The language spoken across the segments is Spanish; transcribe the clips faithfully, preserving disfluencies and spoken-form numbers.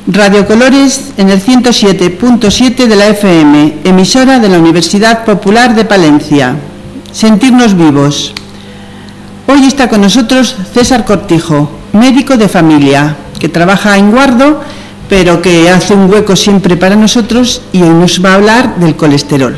Radio Colores en el ciento siete punto siete de la F M, emisora de la Universidad Popular de Palencia. Sentirnos vivos. Hoy está con nosotros César Cortijo, médico de familia, que trabaja en Guardo, pero que hace un hueco siempre para nosotros y hoy nos va a hablar del colesterol.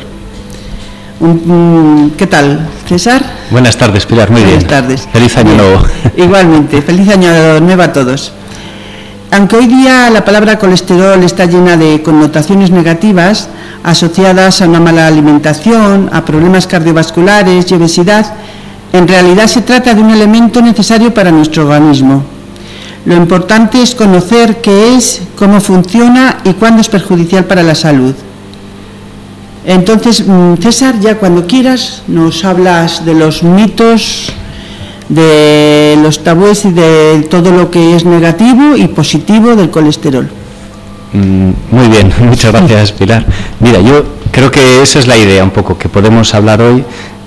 ¿Qué tal, César? Buenas tardes, Pilar, muy Buenas bien. Buenas tardes. Feliz año nuevo. Igualmente, feliz año nuevo a todos. Aunque hoy día la palabra colesterol está llena de connotaciones negativas asociadas a una mala alimentación, a problemas cardiovasculares y obesidad, en realidad se trata de un elemento necesario para nuestro organismo. Lo importante es conocer qué es, cómo funciona y cuándo es perjudicial para la salud. Entonces, César, ya cuando quieras, nos hablas de los mitos, de los tabúes y de todo lo que es negativo y positivo del colesterol. Muy bien, muchas gracias, Pilar. Mira, yo creo que esa es la idea un poco, que podemos hablar hoy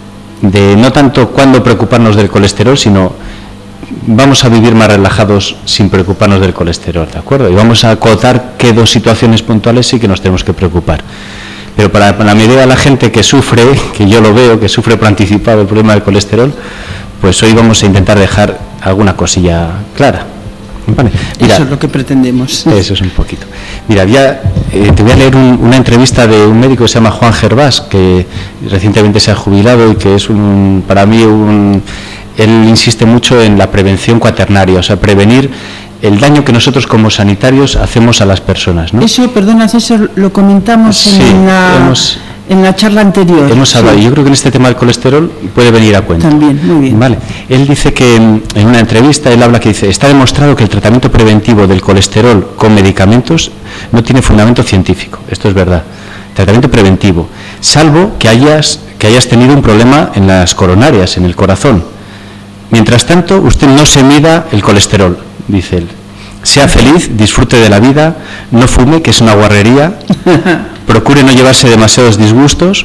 de no tanto cuándo preocuparnos del colesterol, sino vamos a vivir más relajados sin preocuparnos del colesterol, ¿de acuerdo? Y vamos a acotar qué dos situaciones puntuales sí que nos tenemos que preocupar. Pero para la mayoría de la gente que sufre, que yo lo veo, que sufre por anticipado el problema del colesterol, pues hoy vamos a intentar dejar alguna cosilla clara. Vale. Mira, eso es lo que pretendemos. Eso es un poquito. Mira, ya, eh, te voy a leer un, una entrevista de un médico que se llama Juan Gervás, que recientemente se ha jubilado y que es un, para mí un... Él insiste mucho en la prevención cuaternaria, o sea, prevenir el daño que nosotros como sanitarios hacemos a las personas, ¿no? Eso, perdona, César, lo comentamos sí, en, la, hemos, en la charla anterior. Hemos hablado, sí. Yo creo que en este tema del colesterol puede venir a cuenta. También, muy bien. Vale. Él dice que en una entrevista, él habla que dice, está demostrado que el tratamiento preventivo del colesterol con medicamentos no tiene fundamento científico. Esto es verdad. Tratamiento preventivo, salvo que hayas, que hayas tenido un problema en las coronarias, en el corazón. Mientras tanto, usted no se mida el colesterol, dice él. Sea feliz, disfrute de la vida, no fume, que es una guarrería, procure no llevarse demasiados disgustos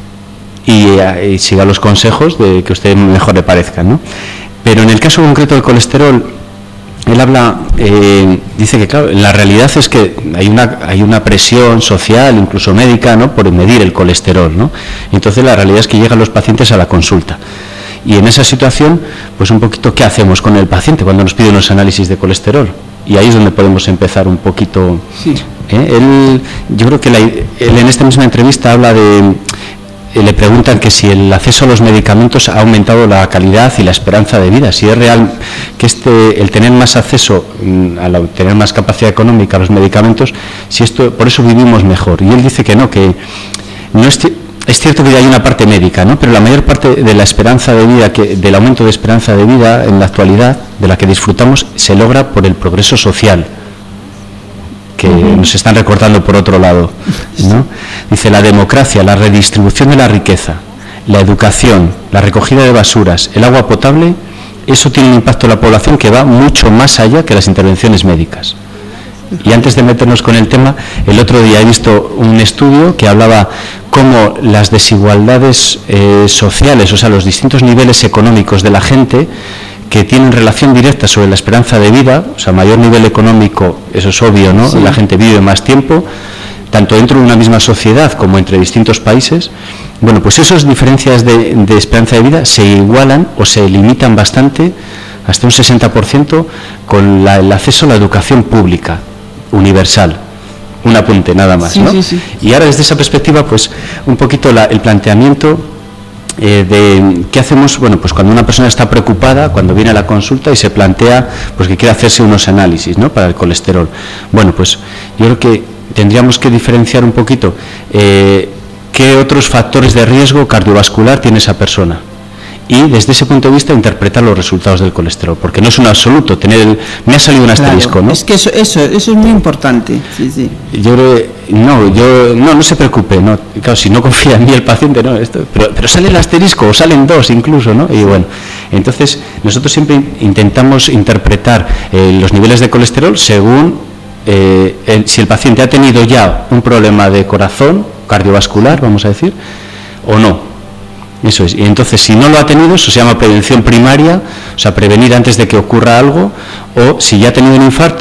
y, y siga los consejos de que a usted mejor le parezcan, ¿no? Pero en el caso concreto del colesterol, él habla, eh, dice que claro, la realidad es que hay una, hay una presión social, incluso médica, ¿no?, por medir el colesterol, ¿no? Entonces la realidad es que llegan los pacientes a la consulta. Y en esa situación, pues un poquito, ¿qué hacemos con el paciente cuando nos pide unos análisis de colesterol? Y ahí es donde podemos empezar un poquito. Sí. ¿eh? Él, yo creo que la, él en esta misma entrevista habla de, eh, le preguntan que si el acceso a los medicamentos ha aumentado la calidad y la esperanza de vida, si es real que este, el tener más acceso, al tener más capacidad económica a los medicamentos, si esto, por eso vivimos mejor. Y él dice que no, que no es... Es cierto que hay una parte médica, ¿no?, pero la mayor parte de la esperanza de vida, que, del aumento de esperanza de vida en la actualidad, de la que disfrutamos, se logra por el progreso social, que uh-huh. nos están recortando por otro lado, ¿no? Dice, la democracia, la redistribución de la riqueza, la educación, la recogida de basuras, el agua potable, eso tiene un impacto en la población que va mucho más allá que las intervenciones médicas. Y antes de meternos con el tema, el otro día he visto un estudio que hablaba cómo las desigualdades eh, sociales, o sea, los distintos niveles económicos de la gente, que tienen relación directa sobre la esperanza de vida, o sea, mayor nivel económico, eso es obvio, ¿no? Sí. La gente vive más tiempo, tanto dentro de una misma sociedad como entre distintos países. Bueno, pues esas diferencias de, de esperanza de vida se igualan o se limitan bastante, hasta un sesenta por ciento, con la, el acceso a la educación pública universal. Un apunte nada más, sí, ¿no? Sí, sí. Y ahora desde esa perspectiva, pues un poquito la, el planteamiento eh, de qué hacemos, bueno, pues cuando una persona está preocupada, cuando viene a la consulta y se plantea pues que quiere hacerse unos análisis, ¿no?, para el colesterol. Bueno, pues yo creo que tendríamos que diferenciar un poquito eh, qué otros factores de riesgo cardiovascular tiene esa persona. Y desde ese punto de vista interpretar los resultados del colesterol, porque no es un absoluto tener el, me ha salido un asterisco, claro, ¿no? Es que eso, eso, eso es muy importante. Sí, sí. Yo creo, no, yo no, no se preocupe, no, claro, si no confía en mí el paciente, no, esto, pero, pero sale el asterisco o salen dos incluso, ¿no? Y bueno, entonces nosotros siempre intentamos interpretar eh, los niveles de colesterol según eh, el, si el paciente ha tenido ya un problema de corazón cardiovascular, vamos a decir, o no. Eso es. Y entonces, si no lo ha tenido, eso se llama prevención primaria, o sea, prevenir antes de que ocurra algo, o si ya ha tenido un infarto,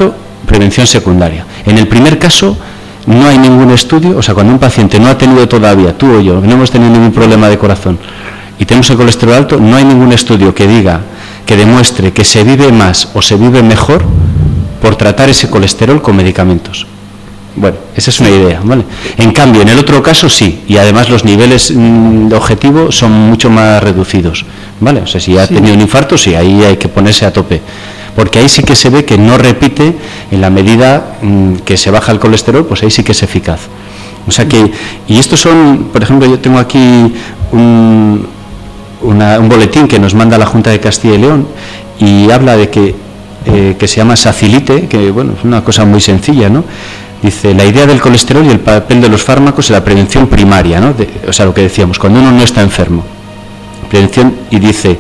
prevención secundaria. En el primer caso no hay ningún estudio, o sea, cuando un paciente no ha tenido todavía, tú o yo, no hemos tenido ningún problema de corazón y tenemos el colesterol alto, no hay ningún estudio que diga, que demuestre que se vive más o se vive mejor por tratar ese colesterol con medicamentos. Bueno, esa es una idea, ¿vale? En cambio, en el otro caso sí, y además los niveles mmm, de objetivo son mucho más reducidos, ¿vale? O sea, si ha sí. tenido un infarto, sí, ahí hay que ponerse a tope, porque ahí sí que se ve que no repite en la medida mmm, que se baja el colesterol, pues ahí sí que es eficaz. O sea que, y estos son, por ejemplo, yo tengo aquí un, una, un boletín que nos manda la Junta de Castilla y León y habla de que, eh, que se llama Sacilite, que bueno, es una cosa muy sencilla, ¿no? Dice, la idea del colesterol y el papel de los fármacos en la prevención primaria, ¿no? De, o sea, lo que decíamos, cuando uno no está enfermo. Prevención, y dice,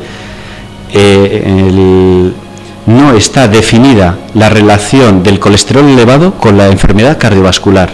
eh, el, no está definida la relación del colesterol elevado con la enfermedad cardiovascular.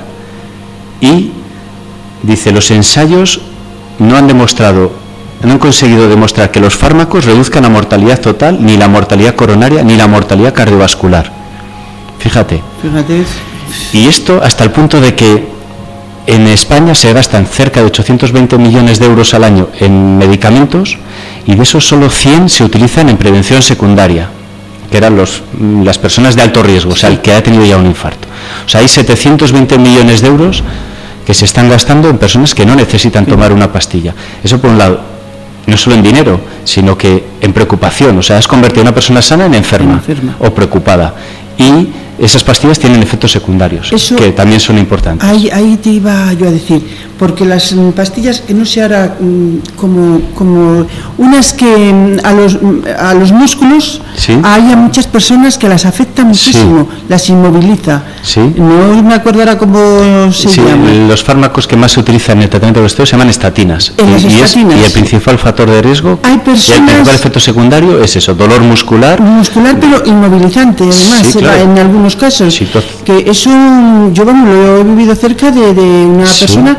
Y, dice, los ensayos no han demostrado, no han conseguido demostrar que los fármacos reduzcan la mortalidad total, ni la mortalidad coronaria, ni la mortalidad cardiovascular. Fíjate. Fíjate. Y esto hasta el punto de que en España se gastan cerca de ochocientos veinte millones de euros al año en medicamentos y de esos solo cien se utilizan en prevención secundaria, que eran los, las personas de alto riesgo, o sea, el que ha tenido ya un infarto. O sea, hay setecientos veinte millones de euros que se están gastando en personas que no necesitan tomar una pastilla. Eso por un lado, no solo en dinero, sino que en preocupación. O sea, has convertido a una persona sana en enferma, enferma. o preocupada. Y esas pastillas tienen efectos secundarios, eso, que también son importantes. Ahí, ahí te iba yo a decir, porque las pastillas, que no sé ahora, como, como unas que a los, a los músculos, ¿sí? Hay a muchas personas que las afecta muchísimo, sí. Las inmoviliza. ¿Sí? No me acuerdo ahora cómo se sí, llama. Los fármacos que más se utilizan en el tratamiento de colesterol se llaman estatinas. En las y, estatinas. Es, y el principal factor de riesgo, hay personas, y el principal efecto secundario es eso, dolor muscular. Muscular, pero inmovilizante, además, sí, claro. En algunos casos. Sí, que eso, yo vamos, lo he vivido cerca de, de una sí. persona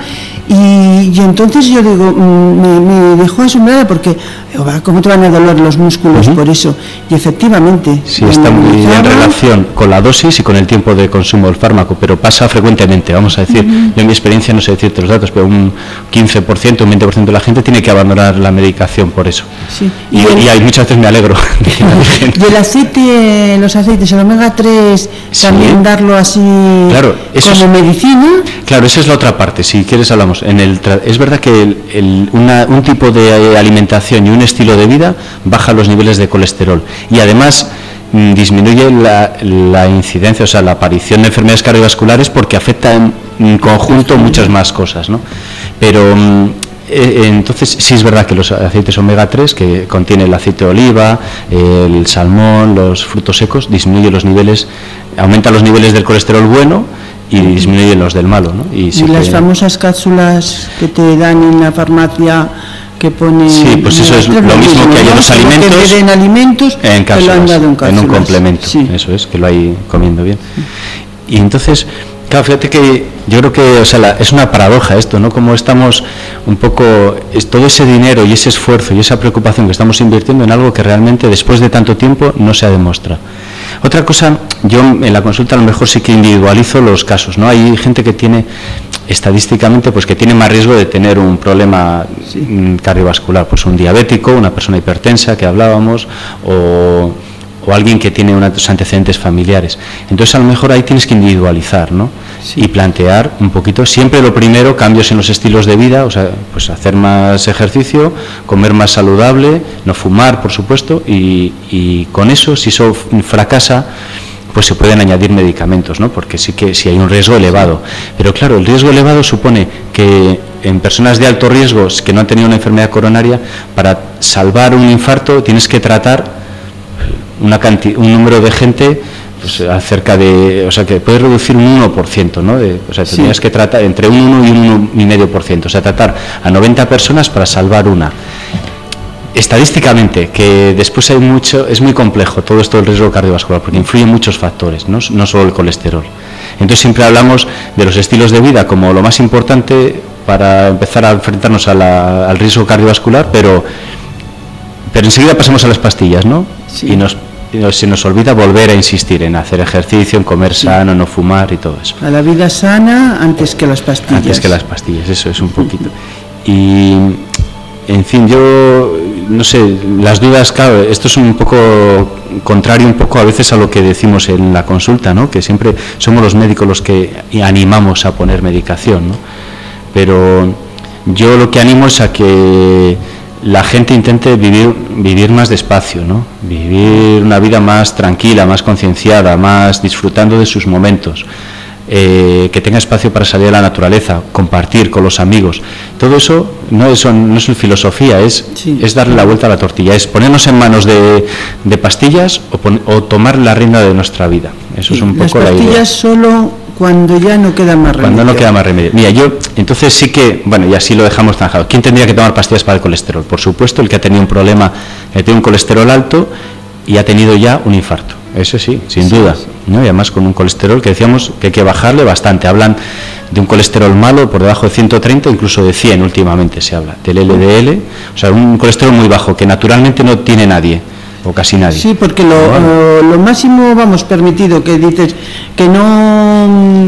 y, y entonces yo digo, me, me dejó asombrada porque, ¿cómo te van a doler los músculos uh-huh. por eso? Y efectivamente. Sí, está muy en relación con la dosis y con el tiempo de consumo del fármaco, pero pasa frecuentemente, vamos a decir, uh-huh. yo en mi experiencia no sé decirte los datos, pero un quince por ciento, un veinte por ciento de la gente tiene que abandonar la medicación por eso. Sí. Y, y, el, y hay muchas veces me alegro. Y el aceite, los aceites, el omega tres, sí. también darlo así claro, eso como es, medicina. Claro, esa es la otra parte, si quieres hablamos. En el tra- es verdad que el, el, una, un tipo de alimentación y un estilo de vida baja los niveles de colesterol y además mm, disminuye la, la incidencia, o sea, la aparición de enfermedades cardiovasculares porque afecta en, en conjunto muchas más cosas, ¿no? Pero mm, eh, entonces sí es verdad que los aceites omega tres, que contiene el aceite de oliva, el salmón, los frutos secos, disminuye los niveles, aumenta los niveles del colesterol bueno y disminuye los del malo, ¿no? Y, sí y las que... famosas cápsulas que te dan en la farmacia que pone... Sí, pues eso es lo mismo, mismo que hay en los alimentos, que den alimentos en cápsulas, que lo han dado en cápsulas. En un complemento, sí. Eso es, que lo hay comiendo bien. Y entonces, claro, fíjate que yo creo que, o sea, la, es una paradoja esto, ¿no? Como estamos un poco, es, todo ese dinero y ese esfuerzo y esa preocupación que estamos invirtiendo en algo que realmente después de tanto tiempo no se ha demostrado. Otra cosa, yo en la consulta a lo mejor sí que individualizo los casos, ¿no? Hay gente que tiene, estadísticamente, pues que tiene más riesgo de tener un problema sí. cardiovascular, pues un diabético, una persona hipertensa que hablábamos, o, o alguien que tiene unos antecedentes familiares. Entonces a lo mejor ahí tienes que individualizar, ¿no? Sí. Y plantear un poquito, siempre lo primero, cambios en los estilos de vida, o sea, pues hacer más ejercicio, comer más saludable, no fumar, por supuesto, y, y con eso, si eso fracasa, pues se pueden añadir medicamentos, ¿no? Porque sí que sí hay un riesgo elevado. Pero claro, el riesgo elevado supone que en personas de alto riesgo que no han tenido una enfermedad coronaria, para salvar un infarto tienes que tratar una cantidad, un número de gente pues acerca de, o sea, que puedes reducir un uno por ciento, ¿no? De, o sea, tendrías sí. que tratar entre un uno y un uno coma cinco por ciento, o sea, tratar a noventa personas para salvar una. Estadísticamente, que después hay mucho, es muy complejo todo esto del riesgo cardiovascular, porque influyen muchos factores, ¿no? No solo el colesterol. Entonces siempre hablamos de los estilos de vida como lo más importante para empezar a enfrentarnos a la, al riesgo cardiovascular, pero, pero enseguida pasamos a las pastillas, ¿no? Sí. Y nos se nos olvida volver a insistir en hacer ejercicio, en comer sano, no fumar y todo eso. A la vida sana antes que las pastillas. Antes que las pastillas, eso es un poquito. Y, en fin, yo no sé, las dudas, claro, esto es un poco contrario un poco a veces a lo que decimos en la consulta, ¿no? Que siempre somos los médicos los que animamos a poner medicación, ¿no? Pero yo lo que animo es a que la gente intente vivir vivir más despacio, ¿no? Vivir una vida más tranquila, más concienciada, más disfrutando de sus momentos, eh, que tenga espacio para salir a la naturaleza, compartir con los amigos. Todo eso no es, no es filosofía, es, sí. es darle la vuelta a la tortilla, es ponernos en manos de, de pastillas o, pon, o tomar la rienda de nuestra vida. Eso sí, es un poco la idea. Las pastillas solo cuando ya no queda más remedio. Cuando no queda más remedio. Mira, yo, entonces sí que, bueno, y así lo dejamos zanjado. ¿Quién tendría que tomar pastillas para el colesterol? Por supuesto, el que ha tenido un problema, que tiene un colesterol alto y ha tenido ya un infarto. Eso sí, sin sí, duda. Sí. ¿No? Y además con un colesterol que decíamos que hay que bajarle bastante. Hablan de un colesterol malo por debajo de ciento treinta, incluso de cien últimamente se habla, del L D L. O sea, un colesterol muy bajo que naturalmente no tiene nadie. O casi nadie. Sí, porque lo, bueno. lo, lo máximo, vamos, permitido, que dices que no,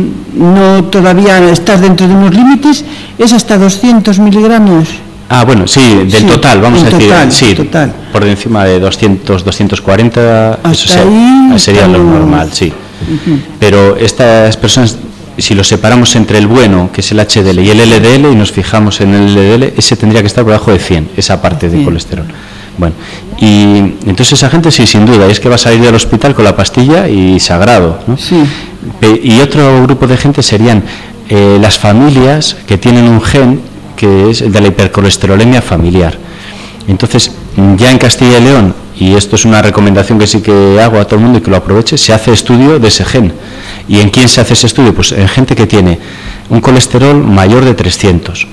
no todavía estás dentro de unos límites, es hasta doscientos miligramos. Ah, bueno, sí, del sí, total, vamos a decir, total, sí, total. Por encima de doscientos, doscientos cuarenta, hasta eso sea, ahí sería lo estamos... normal, sí. Uh-huh. Pero estas personas, si lo separamos entre el bueno, que es el H D L, y el L D L, y nos fijamos en el L D L, ese tendría que estar por debajo de cien, esa parte de colesterol. Bueno, y entonces esa gente sí, sin duda, es que va a salir del hospital con la pastilla y sagrado, ¿no? Sí. Y otro grupo de gente serían eh, las familias que tienen un gen que es el de la hipercolesterolemia familiar. Entonces, ya en Castilla y León, y esto es una recomendación que sí que hago a todo el mundo y que lo aproveche, se hace estudio de ese gen. ¿Y en quién se hace ese estudio? Pues en gente que tiene un colesterol mayor de trescientos.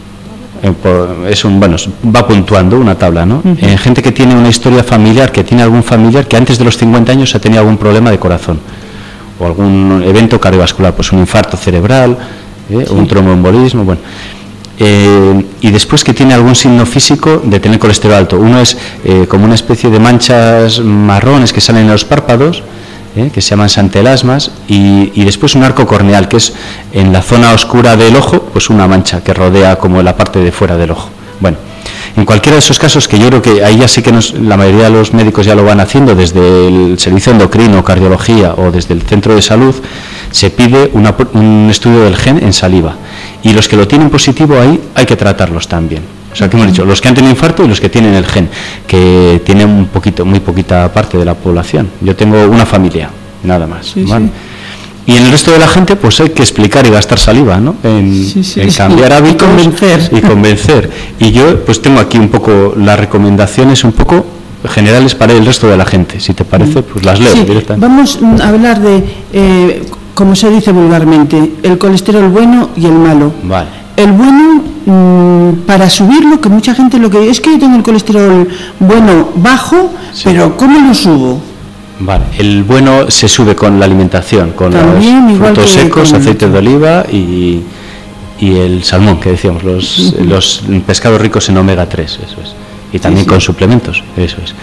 Es un, bueno, va puntuando una tabla, ¿no? Uh-huh. En gente que tiene una historia familiar, que tiene algún familiar que antes de los cincuenta años ha tenido algún problema de corazón o algún evento cardiovascular, pues un infarto cerebral, ¿eh? Sí. Un tromboembolismo, bueno. Eh, y después que tiene algún signo físico de tener colesterol alto. Uno es eh, como una especie de manchas marrones que salen en los párpados, ¿eh? que se llaman santelasmas, y, y después un arco corneal, que es en la zona oscura del ojo, pues una mancha que rodea como la parte de fuera del ojo. Bueno, en cualquiera de esos casos, que yo creo que ahí ya sí que nos, la mayoría de los médicos ya lo van haciendo, desde el servicio endocrino, cardiología o desde el centro de salud, se pide una, un estudio del gen en saliva. Y los que lo tienen positivo ahí hay que tratarlos también. O sea, que hemos dicho, los que han tenido infarto y los que tienen el gen, que tienen un poquito, muy poquita parte de la población. Yo tengo una familia, nada más. Sí, ¿vale? sí. Y en el resto de la gente, pues hay que explicar y gastar saliva, ¿no? En, sí, sí, en sí. cambiar hábitos y convencer. y convencer. Y yo, pues tengo aquí un poco las recomendaciones, un poco generales para el resto de la gente. Si te parece, pues las leo sí, directamente. Vamos a hablar de, eh, como se dice vulgarmente, el colesterol bueno y el malo. Vale. El bueno, mmm, para subirlo, que mucha gente lo que es que yo tengo el colesterol bueno bajo, sí. Pero ¿cómo lo subo? Vale, el bueno se sube con la alimentación, con También, los frutos secos, aceite de oliva y, y el salmón, que decíamos, los, uh-huh. los pescados ricos en omega tres, eso es. Y también sí, sí. con suplementos, eso es.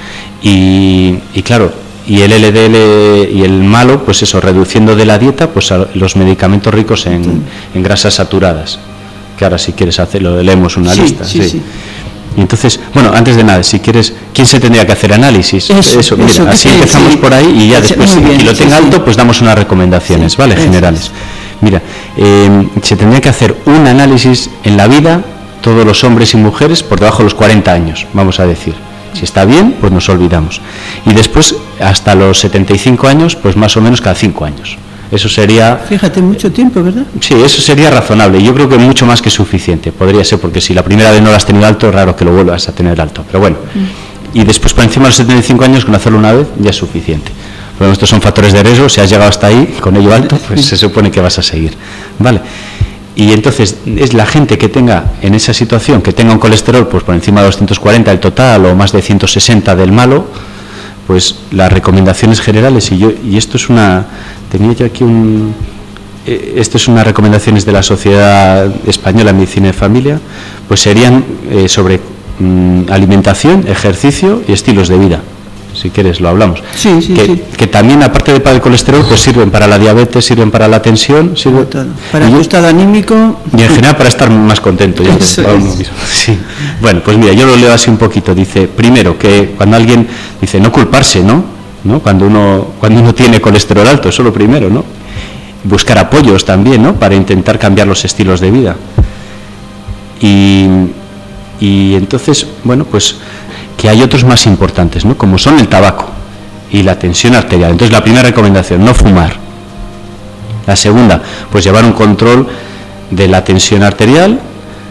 Y, y claro, y el L D L y el malo, pues eso, reduciendo de la dieta, pues a los medicamentos ricos en, sí. en grasas saturadas. Que ahora si quieres hacerlo, leemos una sí, lista. Sí, sí. sí. Y entonces, bueno, antes de nada, si quieres, ¿quién se tendría que hacer análisis? Eso, eso mira, eso, así sí, empezamos sí. por ahí y ya después, si lo tenga sí, alto, pues damos unas recomendaciones, sí, ¿vale? Eso. Generales. Mira, eh, se tendría que hacer un análisis en la vida, todos los hombres y mujeres, por debajo de los cuarenta años, vamos a decir. Si está bien, pues nos olvidamos. Y después, hasta los setenta y cinco años, pues más o menos cada cinco años. Eso sería... Fíjate, mucho tiempo, ¿verdad? Sí, eso sería razonable. Yo creo que mucho más que suficiente. Podría ser, porque si la primera vez no lo has tenido alto, es raro que lo vuelvas a tener alto. Pero bueno, mm. y después por encima de los setenta y cinco años, con hacerlo una vez, ya es suficiente. Pero estos son factores de riesgo. Si has llegado hasta ahí, con ello alto, pues se supone que vas a seguir. ¿Vale? Y entonces, es la gente que tenga en esa situación, que tenga un colesterol pues por encima de doscientos cuarenta el total o más de ciento sesenta del malo, pues las recomendaciones generales, y yo y esto es una... Tenía yo aquí un... Eh, esto es unas recomendaciones de la Sociedad Española de Medicina de Familia, pues serían eh, sobre mm, alimentación, ejercicio y estilos de vida. si quieres lo hablamos. Sí, sí, que, sí. que también, aparte de para el colesterol, pues sirven para la diabetes, sirven para la tensión, sirven para tu estado anímico. Y en general para estar más contento. Ya Eso es. Sí. Bueno, pues mira, yo lo leo así un poquito. Dice, primero, que cuando alguien dice no culparse, ¿no? ¿No? Cuando uno cuando uno tiene colesterol alto, eso es lo primero, ¿no? Buscar apoyos también, ¿no? Para intentar cambiar los estilos de vida. Y, y entonces, bueno, pues que hay otros más importantes, ¿no? Como son el tabaco y la tensión arterial. Entonces, la primera recomendación, no fumar. La segunda, pues llevar un control de la tensión arterial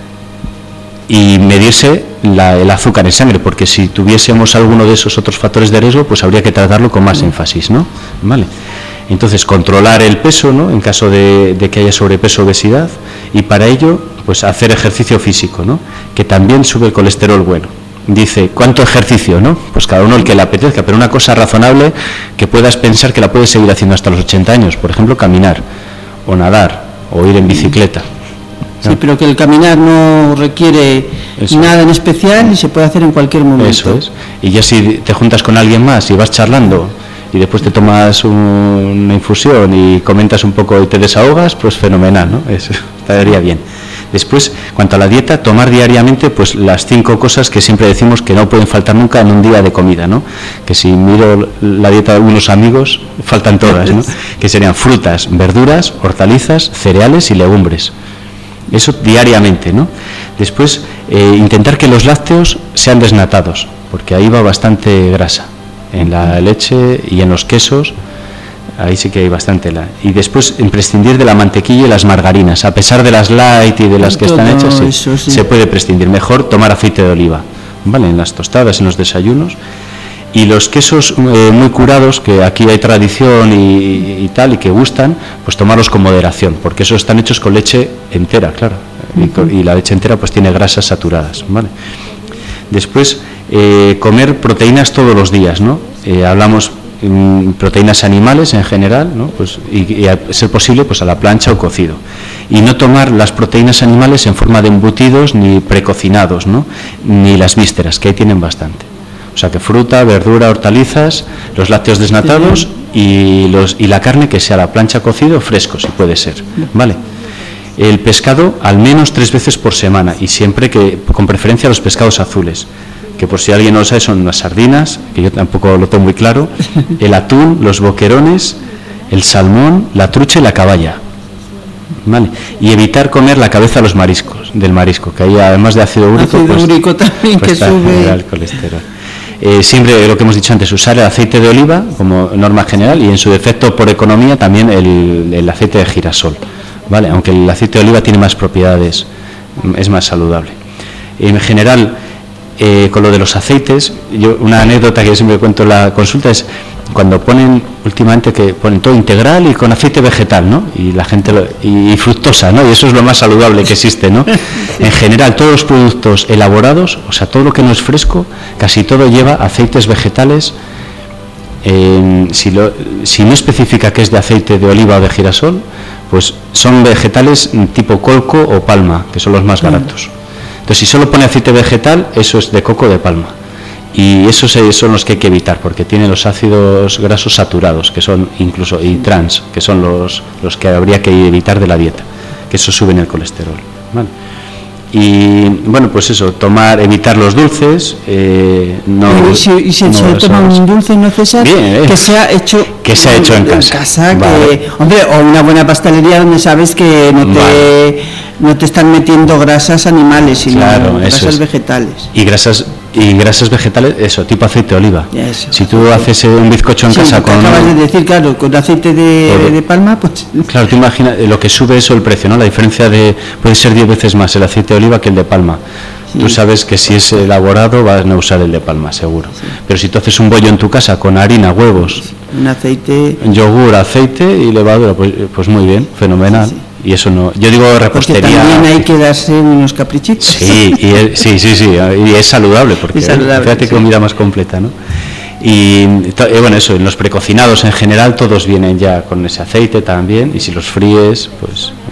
y medirse la, el azúcar en sangre, porque si tuviésemos alguno de esos otros factores de riesgo, pues habría que tratarlo con más énfasis, ¿no? Vale. Entonces, controlar el peso, ¿no? En caso de, de que haya sobrepeso o obesidad, y para ello, pues hacer ejercicio físico, ¿no? Que también sube el colesterol bueno. Dice, ¿cuánto ejercicio, no? Pues cada uno el que le apetezca, pero una cosa razonable que puedas pensar que la puedes seguir haciendo hasta los ochenta años, por ejemplo, caminar, o nadar, o ir en bicicleta. Sí, ¿no? Pero que el caminar no requiere eso. Nada en especial y se puede hacer en cualquier momento. Eso es. Y ya si te juntas con alguien más y vas charlando y después te tomas un, una infusión y comentas un poco y te desahogas, pues fenomenal, ¿no? Eso estaría bien. Después, cuanto a la dieta, tomar diariamente pues las cinco cosas que siempre decimos que no pueden faltar nunca en un día de comida, ¿no? Que si miro la dieta de algunos amigos, faltan todas, ¿no? Que serían frutas, verduras, hortalizas, cereales y legumbres. Eso diariamente, ¿no? Después, eh, intentar que los lácteos sean desnatados, porque ahí va bastante grasa, en la leche y en los quesos. Ahí sí que hay bastante. La... Y después, prescindir de la mantequilla y las margarinas. A pesar de las light y de las que Todo están hechas, sí, eso, sí. se puede prescindir. Mejor tomar aceite de oliva, ¿vale? En las tostadas, en los desayunos. Y los quesos eh, muy curados, que aquí hay tradición y, y tal, y que gustan, pues tomarlos con moderación, porque esos están hechos con leche entera, claro. Uh-huh. y, y la leche entera pues tiene grasas saturadas, ¿vale? Después, eh, comer proteínas todos los días, ¿no? Eh, hablamos proteínas animales en general, ¿no? Pues, y, y a ser posible pues a la plancha o cocido, y no tomar las proteínas animales en forma de embutidos ni precocinados, ¿no? Ni las vísceras, que ahí tienen bastante. O sea que fruta, verdura, hortalizas, los lácteos desnatados y, los, y la carne que sea a la plancha cocido fresco, si puede ser, ¿vale? El pescado al menos tres veces por semana, y siempre que con preferencia los pescados azules, que por si alguien no lo sabe son las sardinas, que yo tampoco lo tengo muy claro, el atún, los boquerones, el salmón, la trucha y la caballa, ¿vale? Y evitar comer la cabeza de los mariscos, del marisco, que ahí además de ácido úrico, ácido pues, úrico también pues que sube el colesterol. Eh, siempre lo que hemos dicho antes, usar el aceite de oliva como norma general, y en su defecto por economía también el, el aceite de girasol, ¿vale? Aunque el aceite de oliva tiene más propiedades, es más saludable. En general, Eh, con lo de los aceites, yo una anécdota que yo siempre cuento en la consulta es cuando ponen últimamente que ponen todo integral y con aceite vegetal, ¿no? Y la gente lo, y, y fructosa, ¿no? Y eso es lo más saludable que existe, ¿no? En general, todos los productos elaborados, o sea, todo lo que no es fresco, casi todo lleva aceites vegetales. Eh, si, lo, si no especifica que es de aceite de oliva o de girasol, pues son vegetales tipo colco o palma, que son los más baratos. Entonces, si solo pone aceite vegetal, eso es de coco o de palma. Y esos son los que hay que evitar, porque tienen los ácidos grasos saturados, que son incluso, y trans, que son los, los que habría que evitar de la dieta, que eso suben el colesterol, ¿vale? Y bueno, pues eso, tomar, evitar los dulces, eh, no. Y si, y si no, se toma un dulce, ¿no, César? Bien, eh, que sea hecho que sea hecho en, en casa, casa vale. que, hombre, o una buena pastelería donde sabes que no te vale. no te están metiendo grasas animales, sino claro, grasas es. vegetales. Y grasas y grasas vegetales, eso, tipo aceite de oliva. Eso, si tú haces un bizcocho en sí, casa con... acabas de decir, claro, con aceite de, Todo. de palma, pues... Claro, tú imaginas lo que sube eso el precio, ¿no? La diferencia de... puede ser diez veces más el aceite de oliva que el de palma. Sí. Tú sabes que si es elaborado vas a usar el de palma, seguro. Sí. Pero si tú haces un bollo en tu casa con harina, huevos... un aceite... yogur, aceite y levadura, pues, pues muy bien, fenomenal. Sí, sí. Y eso no, yo digo repostería. Porque también hay que darse unos caprichitos. Sí, y es, sí, sí, sí, y es saludable, porque es saludable, fíjate sí. que comida más completa, ¿no? Y, y bueno, eso, en los precocinados en general todos vienen ya con ese aceite también, y si los fríes, pues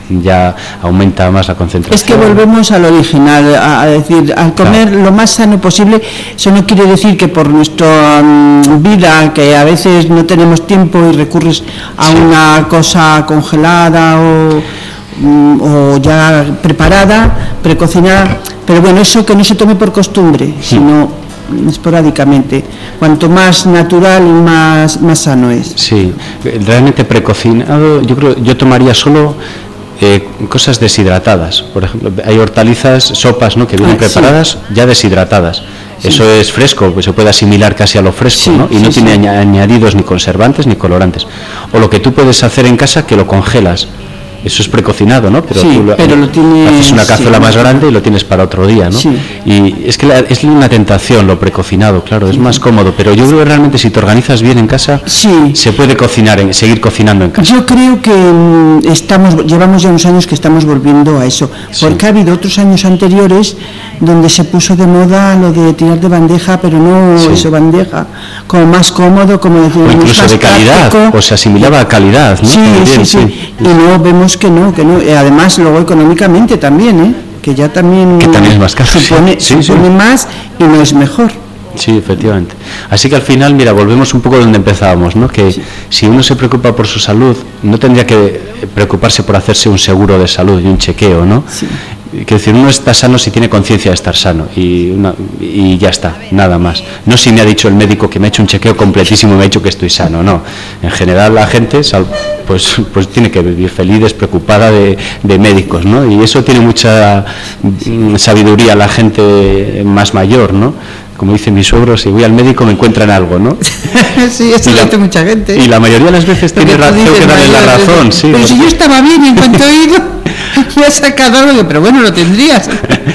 ya aumenta más la concentración. Es que volvemos al original, a, a decir, al comer claro. lo más sano posible. Eso no quiere decir que por nuestra um, vida, que a veces no tenemos tiempo y recurres a sí. una cosa congelada o, um, o ya preparada, precocinada, pero bueno, eso que no se tome por costumbre, sí. sino esporádicamente. Cuanto más natural y más, más sano es. Sí, realmente precocinado, yo creo, yo tomaría solo eh, cosas deshidratadas. Por ejemplo, hay hortalizas, sopas, ¿no?, que vienen ah, preparadas sí. ya deshidratadas. Sí. Eso es fresco, pues se puede asimilar casi a lo fresco, sí, ¿no? Y sí, no tiene sí. añadidos ni conservantes ni colorantes. O lo que tú puedes hacer en casa, que lo congelas. Eso es precocinado, ¿no? Pero sí, tú lo, pero lo tienes, haces una cazuela sí, más grande y lo tienes para otro día, ¿no? Sí. Y es que la, es una tentación lo precocinado, claro, es sí. más cómodo, pero yo creo que realmente si te organizas bien en casa, sí. se puede cocinar, en, seguir cocinando en casa. Yo creo que estamos, llevamos ya unos años que estamos volviendo a eso, porque sí. ha habido otros años anteriores donde se puso de moda lo de tirar de bandeja, pero no sí. eso, bandeja, como más cómodo, como decir, o incluso más de calidad, práctico. O se asimilaba a calidad, ¿no? Sí, También, sí, sí, sí, y no vemos que no, que no, además luego económicamente también, ¿eh? Que ya también, que también es más caro, supone, sí, supone sí. más y no es mejor. Sí, efectivamente. Así que al final, mira, volvemos un poco donde empezábamos, ¿no? Que sí. si uno se preocupa por su salud, no tendría que preocuparse por hacerse un seguro de salud y un chequeo, ¿no? Sí. Quiero decir, uno está sano si tiene conciencia de estar sano y, una, y ya está, nada más. No si me ha dicho el médico que me ha hecho un chequeo completísimo y me ha dicho que estoy sano, no. En general la gente pues, pues tiene que vivir feliz, despreocupada de, de médicos, ¿no? Y eso tiene mucha sabiduría la gente más mayor, ¿no? Como dice mi suegro, si voy al médico me encuentran algo, ¿no? Sí, eso lo hace mucha gente. Y la mayoría de las veces tiene razón, tengo que darle la razón, sí. Pero si yo estaba bien y en cuanto he ido me ha sacado algo, pero bueno, lo tendrías.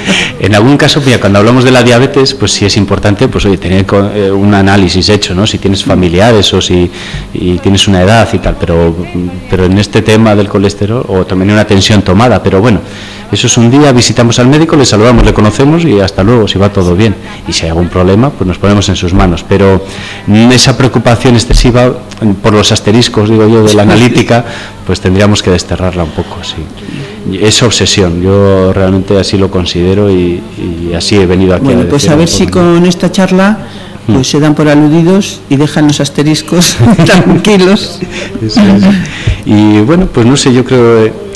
En algún caso, mira, cuando hablamos de la diabetes, pues sí es importante, pues oye, tener un análisis hecho, ¿no? Si tienes familiares o si y tienes una edad y tal, pero, pero en este tema del colesterol, o también una tensión tomada, pero bueno, eso es un día, visitamos al médico, le saludamos, le conocemos y hasta luego, si va todo bien. Y si hay algún problema, pues nos ponemos en sus manos. Pero esa preocupación excesiva por los asteriscos, digo yo, de la analítica, pues tendríamos que desterrarla un poco, sí. Es obsesión, yo realmente así lo considero y, y así he venido aquí. Bueno, a pues a ver si con esta charla pues mm. se dan por aludidos y dejan los asteriscos tranquilos. Eso es. Y bueno, pues no sé, yo creo...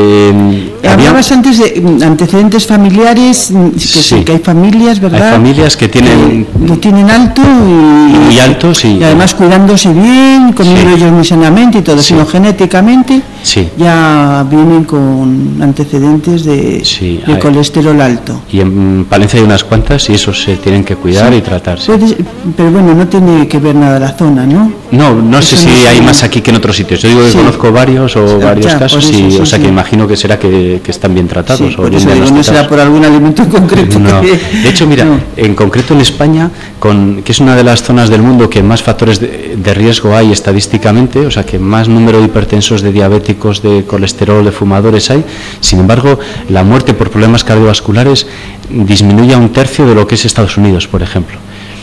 Eh, Hablabas había... antes de antecedentes familiares, que, sí. que hay familias, ¿verdad? Hay familias que tienen... Que lo tienen alto y... Y alto, sí. Y además cuidándose bien, comiendo sí. ellos muy sanamente y todo, sí. sino genéticamente sí. ya vienen con antecedentes de, sí, de hay... colesterol alto. Y en Palencia hay unas cuantas y esos se tienen que cuidar sí. y tratar. Sí. Puedes, pero bueno, no tiene que ver nada la zona, ¿no? No, no Eso sé si no hay más aquí que en otros sitios. Yo digo que sí. conozco varios o ya, varios ya, casos eso, y, sí, o sea, sí. que imagino que será que, que están bien tratados. Sí, o por bien eso digo, no será por algún alimento en concreto. No. Que... De hecho, mira, no. en concreto en España, con, que es una de las zonas del mundo que más factores de, de riesgo hay estadísticamente, o sea, que más número de hipertensos, de diabéticos, de colesterol, de fumadores hay. Sin embargo, la muerte por problemas cardiovasculares disminuye a un tercio de lo que es Estados Unidos, por ejemplo.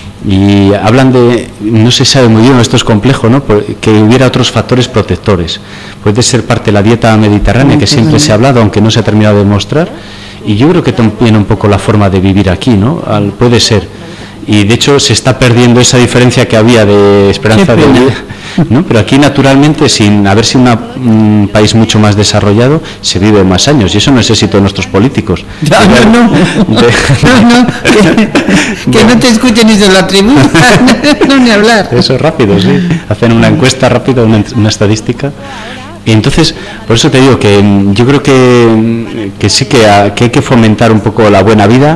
Y hablan de, no se sabe muy bien, esto es complejo, ¿no?, que hubiera otros factores protectores. Puede ser parte de la dieta mediterránea, que siempre se ha hablado, aunque no se ha terminado de demostrar, y yo creo que también un poco la forma de vivir aquí, ¿no?, Al, puede ser. Y de hecho se está perdiendo esa diferencia que había de esperanza de vida, ¿no? Pero aquí naturalmente, sin haber sido una, un país mucho más desarrollado, se vive más años y eso no es éxito de nuestros políticos. No, no, no, de... no, no que, que no te escuchen ni de la tribuna, no ni hablar. Eso es rápido, sí. Hacen una encuesta rápida, una, una estadística. Y entonces, por eso te digo que yo creo que, que sí que, a, que hay que fomentar un poco la buena vida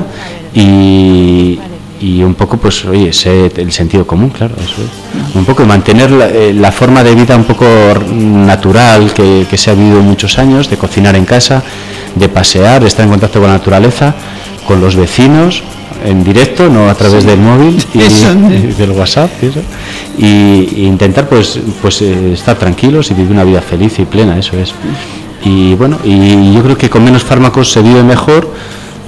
y y un poco, pues, oye, ese, el sentido común, claro, eso es. Un poco mantener la, eh, la forma de vida un poco natural que, que se ha vivido muchos años, de cocinar en casa, de pasear, de estar en contacto con la naturaleza, con los vecinos, en directo, no a través sí. del móvil y, y del WhatsApp, y, eso. y, y intentar, pues, pues eh, estar tranquilos y vivir una vida feliz y plena, eso es. Y bueno, y yo creo que con menos fármacos se vive mejor.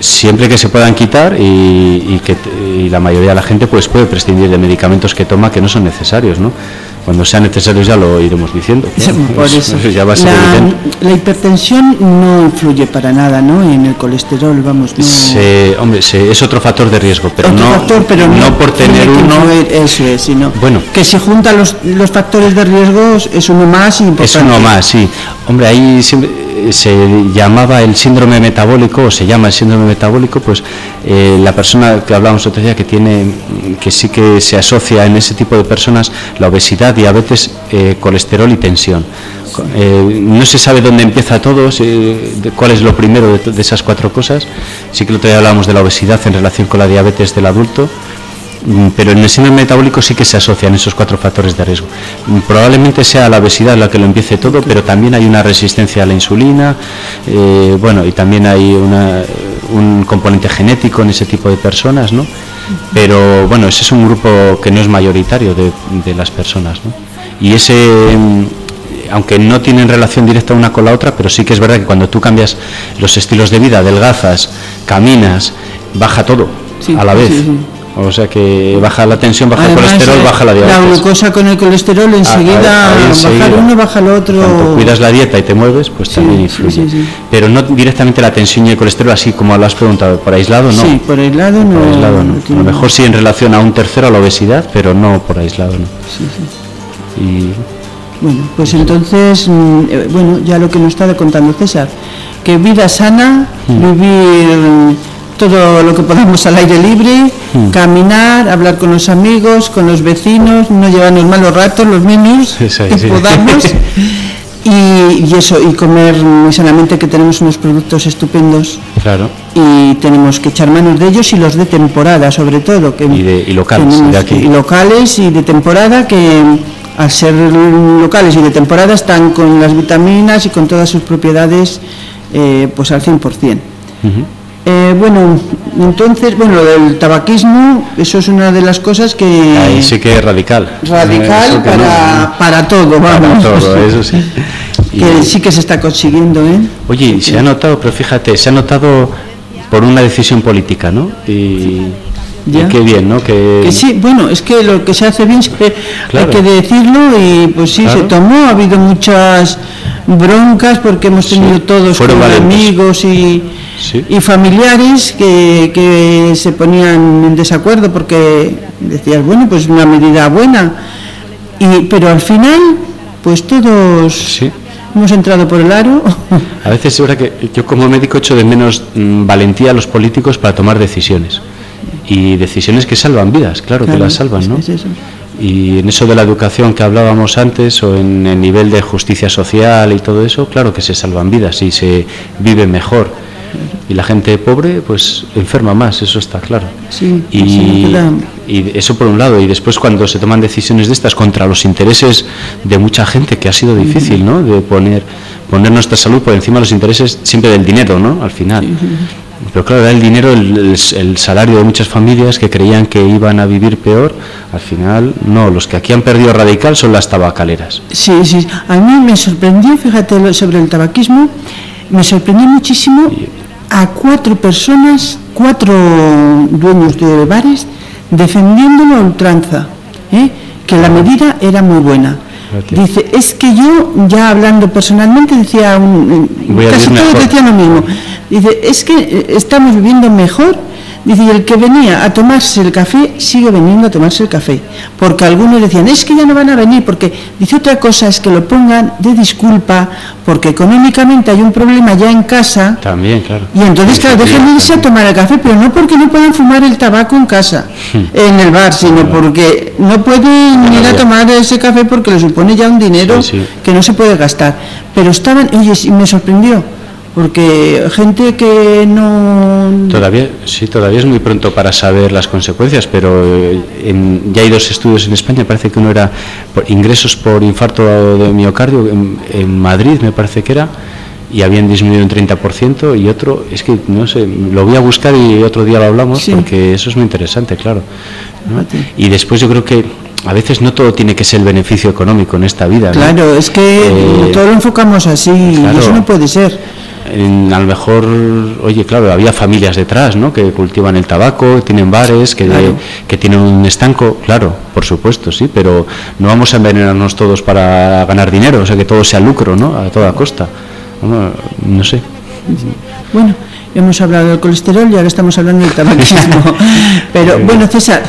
siempre que se puedan quitar y, y que y la mayoría de la gente pues puede prescindir de medicamentos que toma que no son necesarios, ¿no? Cuando sean necesarios ya lo iremos diciendo. Claro. Por eso. Pues ya va a ser la, evidente. La hipertensión no influye para nada, ¿no? En el colesterol, vamos. No... Se, hombre, se, es otro factor de riesgo, pero, otro no, factor, pero no, no por tener uno. Eso es, sino bueno, que si juntan los, los factores de riesgo es uno más importante. Es uno más, sí. Hombre, ahí siempre se llamaba el síndrome metabólico, o se llama el síndrome metabólico, pues eh, la persona que hablábamos otro día que tiene, que sí que se asocia en ese tipo de personas la obesidad, diabetes, eh, colesterol y tensión. Eh, no se sabe dónde empieza todo, eh, de cuál es lo primero de, de esas cuatro cosas. Sí que el otro día hablábamos de la obesidad en relación con la diabetes del adulto, pero en el síndrome metabólico sí que se asocian esos cuatro factores de riesgo. Probablemente sea la obesidad la que lo empiece todo, pero también hay una resistencia a la insulina, eh, bueno, y también hay una, un componente genético en ese tipo de personas, ¿no? Pero bueno, ese es un grupo que no es mayoritario de, de las personas, ¿no? Y ese, aunque no tienen relación directa una con la otra, pero sí que es verdad que cuando tú cambias los estilos de vida, adelgazas, caminas, baja todo sí, a la vez. Sí, sí. O sea que baja la tensión, baja Además, el colesterol, eh, baja la diabetes. La glucosa con el colesterol enseguida, a, a, a enseguida. bajar uno, baja el otro. Cuando cuidas la dieta y te mueves, pues sí, también influye. Sí, sí, sí. Pero no directamente la tensión y el colesterol, así como lo has preguntado, por aislado no. Sí, por aislado no. Por aislado no. no a lo mejor sí en relación a un tercero, a la obesidad, pero no por aislado no. Sí, sí. Y... Bueno, pues entonces, eh, bueno, ya lo que nos está contando César, que vida sana, mm. vivir todo lo que podamos al aire libre, mm. caminar, hablar con los amigos, con los vecinos, no llevarnos malos ratos, los menos sí, que sí. podamos, y, y eso, y comer muy sanamente, que tenemos unos productos estupendos. Claro. Y tenemos que echar manos de ellos y los de temporada, sobre todo. Que y, de, y locales. De aquí. Y locales y de temporada que... al ser locales y de temporada están con las vitaminas y con todas sus propiedades eh, pues al cien por ciento. Uh-huh. eh, bueno, entonces, bueno, lo del tabaquismo, eso es una de las cosas que... Ahí sí que es radical. Radical eh, para, no, para todo, vamos. Para todo, eso sí. Que y, sí que se está consiguiendo, ¿eh? Oye, se ha notado, pero fíjate, se ha notado por una decisión política, ¿no? Y... Ya. Y qué bien, ¿no? Que... que sí, bueno, es que lo que se hace bien siempre claro. hay que decirlo y pues sí, claro. se tomó, ha habido muchas broncas porque hemos tenido sí. todos con amigos y, sí. y familiares que, que se ponían en desacuerdo porque decías, bueno, pues una medida buena, y pero al final, pues todos... Sí. Hemos entrado por el aro. A veces es verdad que yo como médico echo de menos mmm, valentía a los políticos para tomar decisiones. Y decisiones que salvan vidas, claro, claro que las salvan, ¿no? Es eso. Y en eso de la educación que hablábamos antes, o en el nivel de justicia social y todo eso, claro que se salvan vidas y se vive mejor. Y la gente pobre, pues enferma más, eso está claro. Sí, y, sí, y eso por un lado. Y después cuando se toman decisiones de estas contra los intereses de mucha gente, que ha sido difícil, ¿no? De poner, poner nuestra salud por encima de los intereses siempre del dinero, ¿no? Al final. Sí, sí. Pero claro, era el dinero, el, el, el salario de muchas familias que creían que iban a vivir peor. Al final, no, los que aquí han perdido radical son las tabacaleras. Sí, sí, a mí me sorprendió, fíjate, sobre el tabaquismo, me sorprendió muchísimo a cuatro personas, cuatro dueños de bares, defendiéndolo a ultranza, ¿eh? que la medida era muy buena. Dice, es que yo, ya hablando personalmente, decía, un, casi todos decían lo mismo. Dice, es que estamos viviendo mejor. Dice, y el que venía a tomarse el café, sigue viniendo a tomarse el café. Porque algunos decían, es que ya no van a venir, porque, dice, otra cosa es que lo pongan de disculpa, porque económicamente hay un problema ya en casa. También, claro. Y entonces, claro, dejen de irse a tomar el café, pero no porque no puedan fumar el tabaco en casa, en el bar, sino porque no pueden ir a tomar ese café porque le supone ya un dinero sí, sí. que no se puede gastar. Pero estaban, oye, y me sorprendió. Porque gente que no... Todavía, sí, todavía es muy pronto para saber las consecuencias, pero en, ya hay dos estudios en España, parece que uno era por ingresos por infarto de miocardio, en, en Madrid me parece que era, y habían disminuido un treinta por ciento, y otro, es que no sé, lo voy a buscar y otro día lo hablamos, sí. porque eso es muy interesante, claro, ¿no? Y después yo creo que a veces no todo tiene que ser el beneficio económico en esta vida, ¿no? Claro, es que eh, todo lo enfocamos así, claro. y eso no puede ser. en, a lo mejor, oye, claro, había familias detrás, ¿no?, que cultivan el tabaco, tienen bares, que, claro. de, que tienen un estanco, claro, por supuesto, sí, pero no vamos a envenenarnos todos para ganar dinero, o sea, que todo sea lucro, ¿no?, a toda costa. No, no sé. Bueno, hemos hablado del colesterol y ahora estamos hablando del tabaquismo. Pero bueno, César,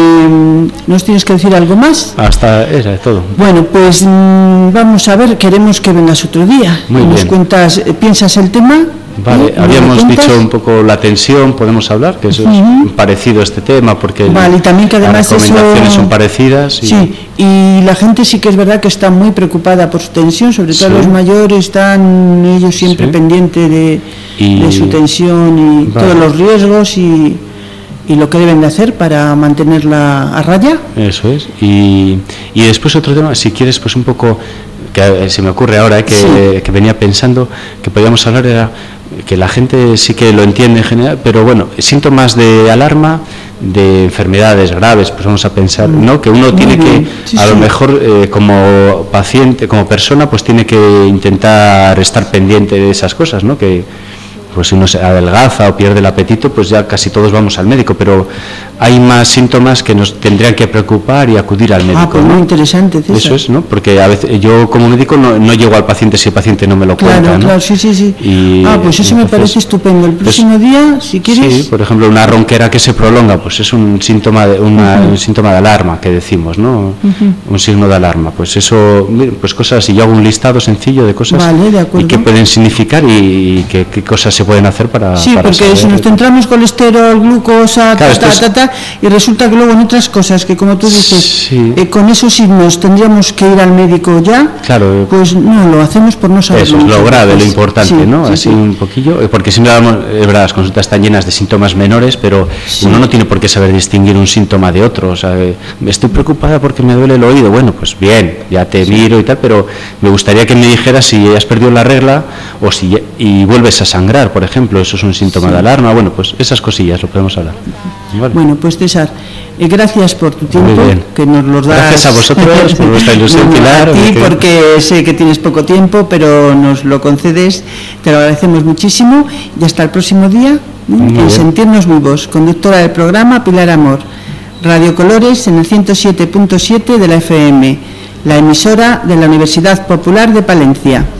que ¿nos tienes que decir algo más? Hasta esa es todo. Bueno, pues vamos a ver, queremos que vengas otro día. Muy nos bien. Cuentas, piensas el tema. Vale, habíamos dicho un poco la tensión, podemos hablar, que eso uh-huh. es parecido a este tema, porque vale, y también que además las recomendaciones eso... son parecidas. Y... Sí, y la gente sí que es verdad que está muy preocupada por su tensión, sobre todo sí. los mayores, están ellos siempre sí. pendientes de, y... de su tensión y vale. todos los riesgos y, y lo que deben de hacer para mantenerla a raya. Eso es, y, y después otro tema, si quieres, pues un poco, que se me ocurre ahora, eh, que, sí. que venía pensando, que podíamos hablar, era que la gente sí que lo entiende en general, pero bueno, síntomas de alarma de enfermedades graves, pues vamos a pensar, ¿no?, que uno tiene que, sí, a sí. lo mejor eh, como paciente, como persona, pues tiene que intentar estar pendiente de esas cosas, ¿no?, que pues si uno se adelgaza o pierde el apetito, pues ya casi todos vamos al médico, pero hay más síntomas que nos tendrían que preocupar y acudir al médico. Ah, pues ¿no? Muy interesante, César. Eso es, ¿no? Porque a veces yo como médico no, no llego al paciente si el paciente no me lo claro, cuenta, ¿no? Claro, sí, sí, sí. Y ah, pues eso entonces, me parece estupendo. El próximo pues, día, si quieres... Sí, por ejemplo, una ronquera que se prolonga, pues es un síntoma de, una, uh-huh. un síntoma de alarma, que decimos, ¿no? Uh-huh. Un signo de alarma. Pues eso, pues cosas así. Yo hago un listado sencillo de cosas vale, de acuerdo. y qué pueden significar y qué, qué cosas se pueden hacer para... Sí, para porque saber. Si nos centramos colesterol, glucosa, claro, ta, ta, es... ta, ta, y resulta que luego en otras cosas que, como tú dices, sí. eh, con esos signos tendríamos que ir al médico ya, claro. pues no, lo hacemos por no saber. Eso es lo grave, lo importante, sí, ¿no? Sí, Así sí. un poquillo, porque siempre hablamos, es verdad, las consultas están llenas de síntomas menores, pero sí. uno no tiene por qué saber distinguir un síntoma de otro. O sea, estoy preocupada porque me duele el oído. Bueno, pues bien, ya te sí. miro y tal, pero me gustaría que me dijeras si has perdido la regla o si y vuelves a sangrar, por ejemplo. Eso es un síntoma sí. de alarma. Bueno, pues esas cosillas lo podemos hablar. Vale. Bueno, pues César, eh, gracias por tu tiempo, que nos los das. Gracias a vosotros por vuestra ilusión, Pilar. A ti, que... porque sé que tienes poco tiempo, pero nos lo concedes, te lo agradecemos muchísimo y hasta el próximo día, Muy en Sentirnos Vivos. Conductora del programa, Pilar Amor. Radio Colores en el ciento siete punto siete de la F M, la emisora de la Universidad Popular de Palencia.